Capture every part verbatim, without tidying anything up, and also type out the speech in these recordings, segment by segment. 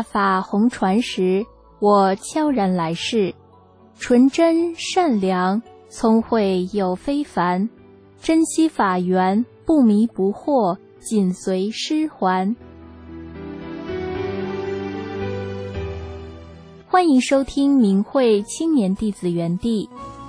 大法红传时，我悄然来世，纯真善良，聪慧又非凡，珍惜法缘，不迷不惑，紧随师还。欢迎收听明慧青年弟子园地。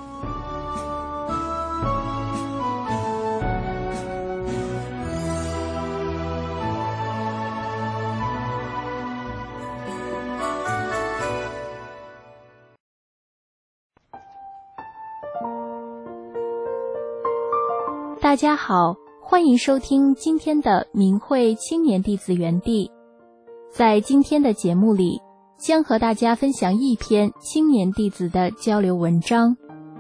大家好，欢迎收听今天的明慧青年弟子园地。在今天的节目里，将和大家分享一篇青年弟子的交流文章。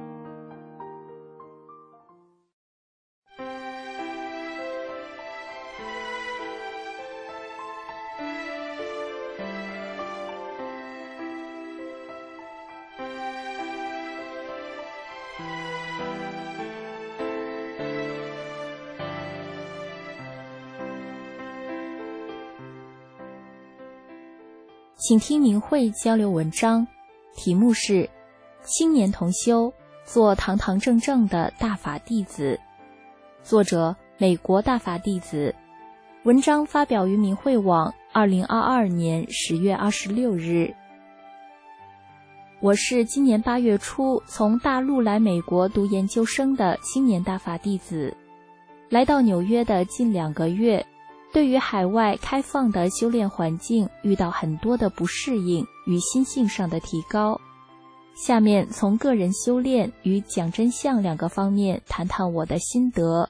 请听明慧交流文章，题目是青年同修做堂堂正正的大法弟子，作者美国大法弟子，文章发表于明慧网二零二二年十月二十六日。我是今年八月初从大陆来美国读研究生的青年大法弟子，来到纽约的近两个月，对于海外开放的修炼环境遇到很多的不适应与心性上的提高。下面从个人修炼与讲真相两个方面谈谈我的心得。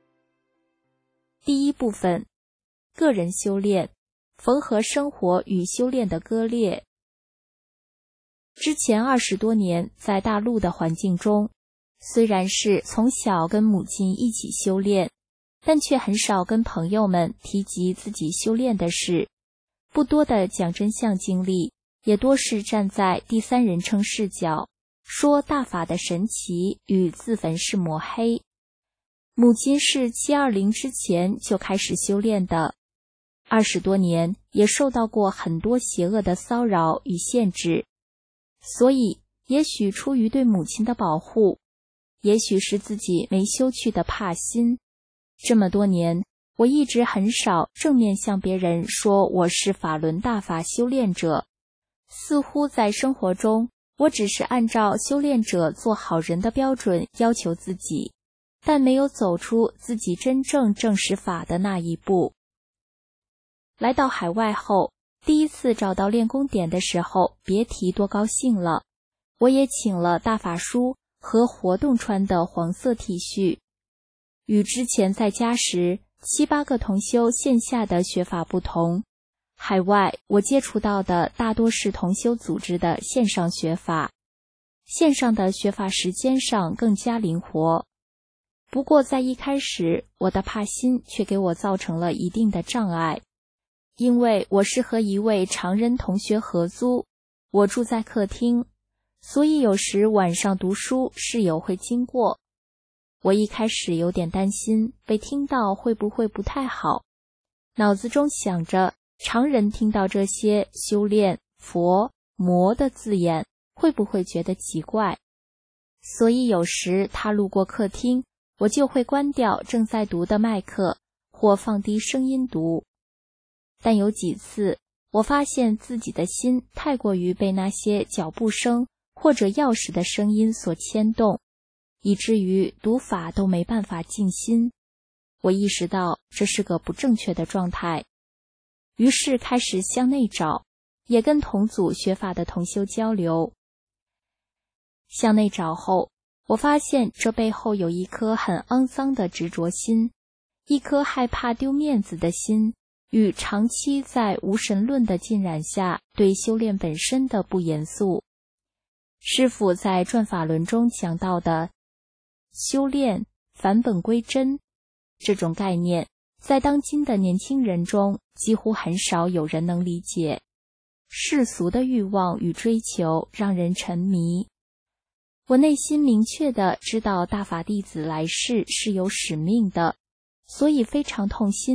第一部分，个人修炼，缝合生活与修炼的割裂。之前二十多年在大陆的环境中，虽然是从小跟母亲一起修炼，但却很少跟朋友们提及自己修炼的事，不多的讲真相经历，也多是站在第三人称视角，说大法的神奇与自焚式抹黑。母亲是七二零之前就开始修炼的，二十多年也受到过很多邪恶的骚扰与限制，所以也许出于对母亲的保护，也许是自己没修去的怕心，这么多年，我一直很少正面向别人说我是法轮大法修炼者，似乎在生活中，我只是按照修炼者做好人的标准要求自己，但没有走出自己真正证实法的那一步。来到海外后，第一次找到练功点的时候，别提多高兴了。我也请了大法书和活动穿的黄色 T 恤。与之前在家时七八个同修线下的学法不同，海外我接触到的大多是同修组织的线上学法，线上的学法时间上更加灵活。不过在一开始，我的怕心却给我造成了一定的障碍，因为我是和一位常人同学合租，我住在客厅，所以有时晚上读书室友会经过。我一开始有点担心被听到会不会不太好，脑子中想着常人听到这些修炼、佛、魔的字眼会不会觉得奇怪，所以有时他路过客厅，我就会关掉正在读的麦克或放低声音读。但有几次我发现自己的心太过于被那些脚步声或者钥匙的声音所牵动，以至于读法都没办法静心。我意识到这是个不正确的状态，于是开始向内找，也跟同组学法的同修交流。向内找后，我发现这背后有一颗很肮脏的执着心，一颗害怕丢面子的心，与长期在无神论的浸染下对修炼本身的不严肃。师父在转法轮中讲到的修炼返本归真这种概念，在当今的年轻人中几乎很少有人能理解。世俗的欲望与追求让人沉迷。我内心明确地知道大法弟子来世是有使命的，所以非常痛心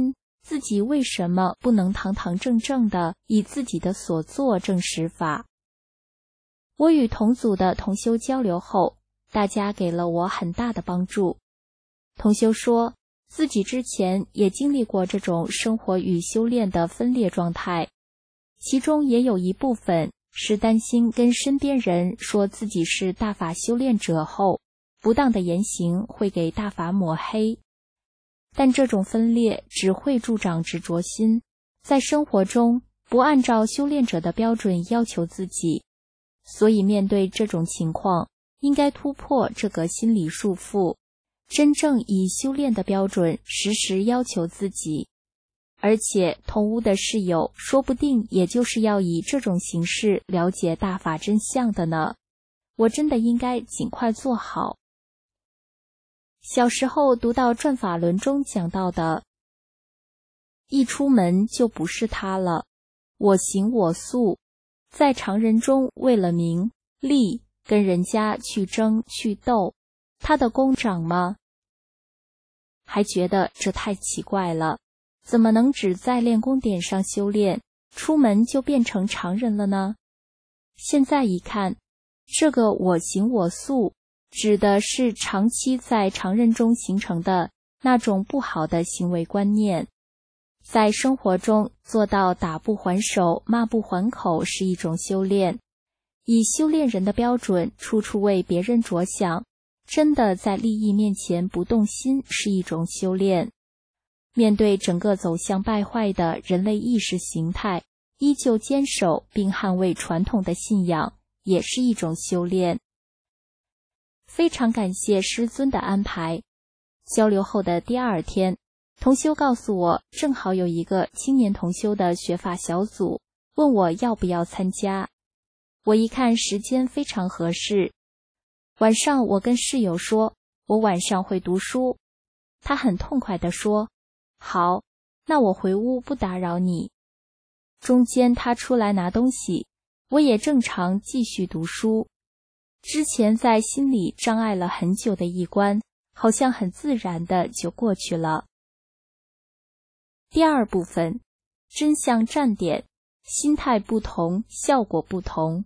自己为什么不能堂堂正正地以自己的所作证实法。我与同组的同修交流后，大家给了我很大的帮助。同修说，自己之前也经历过这种生活与修炼的分裂状态，其中也有一部分是担心跟身边人说自己是大法修炼者后，不当的言行会给大法抹黑。但这种分裂只会助长执着心，在生活中不按照修炼者的标准要求自己，所以面对这种情况，应该突破这个心理束缚，真正以修炼的标准时时要求自己。而且同屋的室友说不定也就是要以这种形式了解大法真相的呢，我真的应该尽快做好。小时候读到转法轮中讲到的，一出门就不是他了，我行我素，在常人中为了名利跟人家去争去斗，他的功长吗？还觉得这太奇怪了，怎么能只在练功点上修炼，出门就变成常人了呢？现在一看，这个我行我素指的是长期在常人中形成的那种不好的行为观念。在生活中做到打不还手，骂不还口是一种修炼，以修炼人的标准处处为别人着想，真的在利益面前不动心是一种修炼。面对整个走向败坏的人类意识形态，依旧坚守并捍卫传统的信仰，也是一种修炼。非常感谢师尊的安排。交流后的第二天，同修告诉我，正好有一个青年同修的学法小组，问我要不要参加。我一看时间非常合适，晚上我跟室友说，我晚上会读书。他很痛快地说，好，那我回屋不打扰你。中间他出来拿东西，我也正常继续读书。之前在心里障碍了很久的一关，好像很自然的就过去了。第二部分，真相站点，心态不同，效果不同。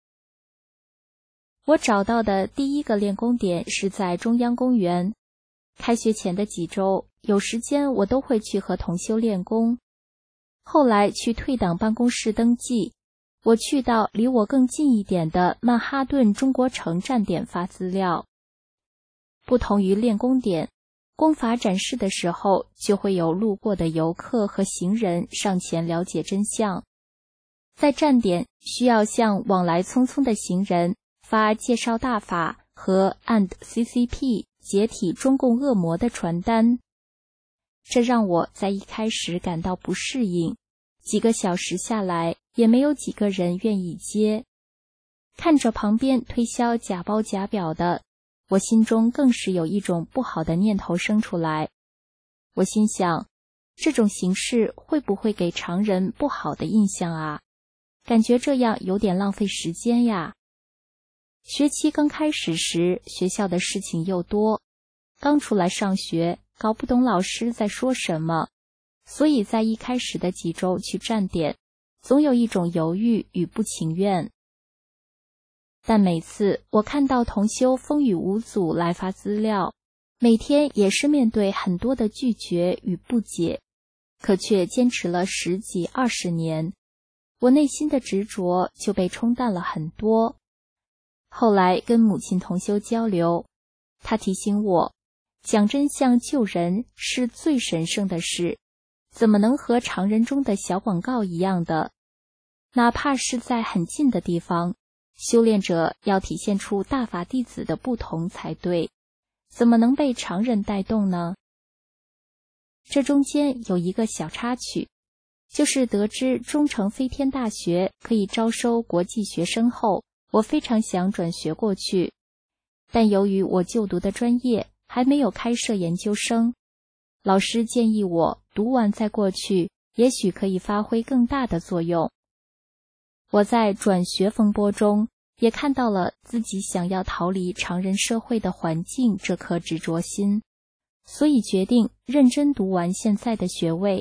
我找到的第一个练功点是在中央公园。开学前的几周，有时间我都会去和同修练功。后来去退党办公室登记，我去到离我更近一点的曼哈顿中国城站点发资料。不同于练功点，功法展示的时候，就会有路过的游客和行人上前了解真相。在站点，需要向往来匆匆的行人发介绍大法和 and C C P 解体中共恶魔的传单。这让我在一开始感到不适应，几个小时下来也没有几个人愿意接。看着旁边推销假包假表的，我心中更是有一种不好的念头生出来。我心想，这种形式会不会给常人不好的印象啊？感觉这样有点浪费时间呀。学期刚开始时，学校的事情又多，刚出来上学，搞不懂老师在说什么，所以在一开始的几周去站点，总有一种犹豫与不情愿。但每次我看到同修风雨无阻来发资料，每天也是面对很多的拒绝与不解，可却坚持了十几二十年，我内心的执着就被冲淡了很多。后来跟母亲同修交流，她提醒我，讲真相救人是最神圣的事，怎么能和常人中的小广告一样的？哪怕是在很近的地方，修炼者要体现出大法弟子的不同才对，怎么能被常人带动呢？这中间有一个小插曲，就是得知中城飞天大学可以招收国际学生后，我非常想转学过去，但由于我就读的专业还没有开设研究生，老师建议我读完再过去，也许可以发挥更大的作用。我在转学风波中也看到了自己想要逃离常人社会的环境这颗执着心，所以决定认真读完现在的学位，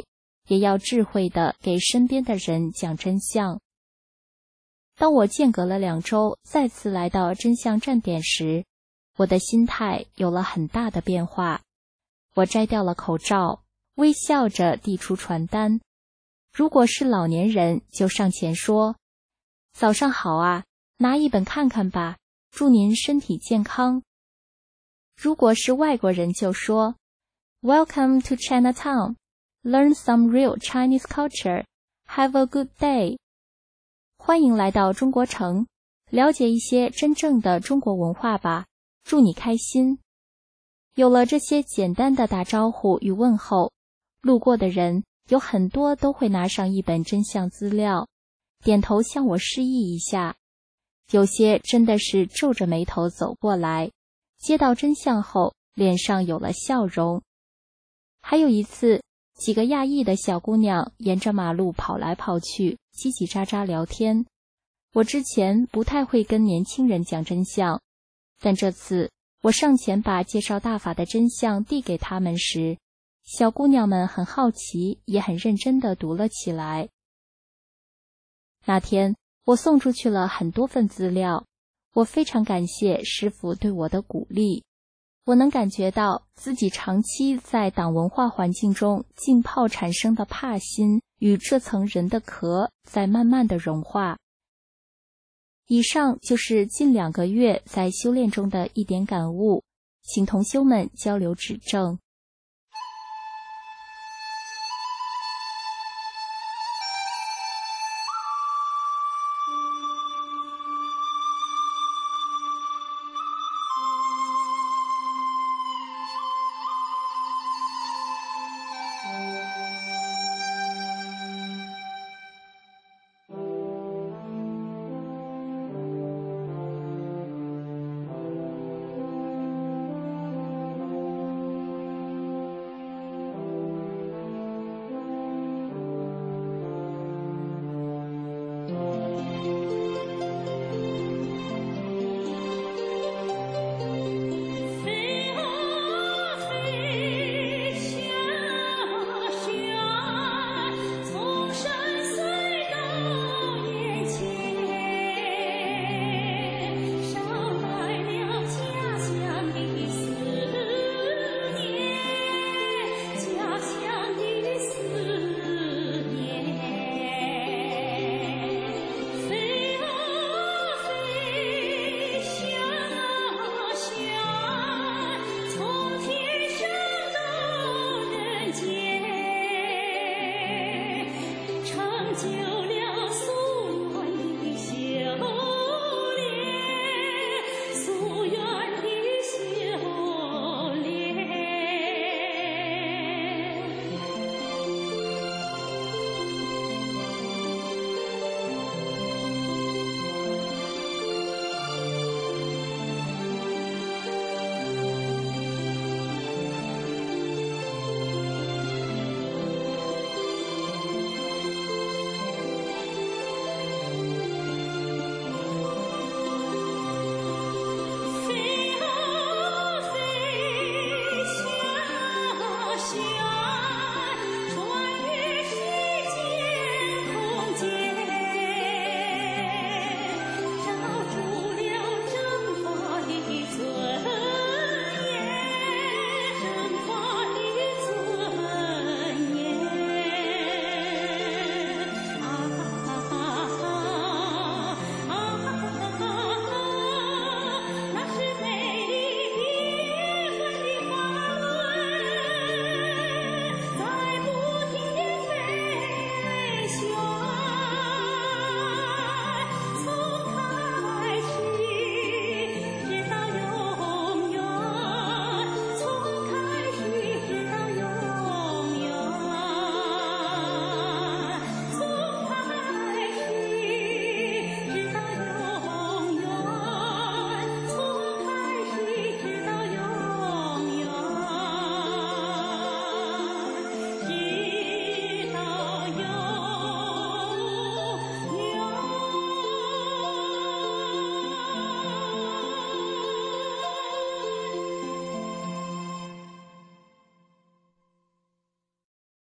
也要智慧地给身边的人讲真相。当我间隔了两周再次来到真相站点时，我的心态有了很大的变化。我摘掉了口罩，微笑着递出传单。如果是老年人，就上前说：“早上好啊，拿一本看看吧，祝您身体健康。”如果是外国人，就说 Welcome to Chinatown. Learn some real Chinese culture. Have a good day. 欢迎来到中国城，了解一些真正的中国文化吧，祝你开心。有了这些简单的打招呼与问候，路过的人有很多都会拿上一本真相资料，点头向我示意一下。有些真的是皱着眉头走过来，接到真相后，脸上有了笑容。还有一次，几个亚裔的小姑娘沿着马路跑来跑去，叽叽喳喳聊天。我之前不太会跟年轻人讲真相，但这次我上前把介绍大法的真相递给他们时，小姑娘们很好奇，也很认真地读了起来。那天，我送出去了很多份资料，我非常感谢师父对我的鼓励。我能感觉到自己长期在党文化环境中浸泡产生的怕心与这层人的壳在慢慢的融化。以上就是近两个月在修炼中的一点感悟，请同修们交流指正。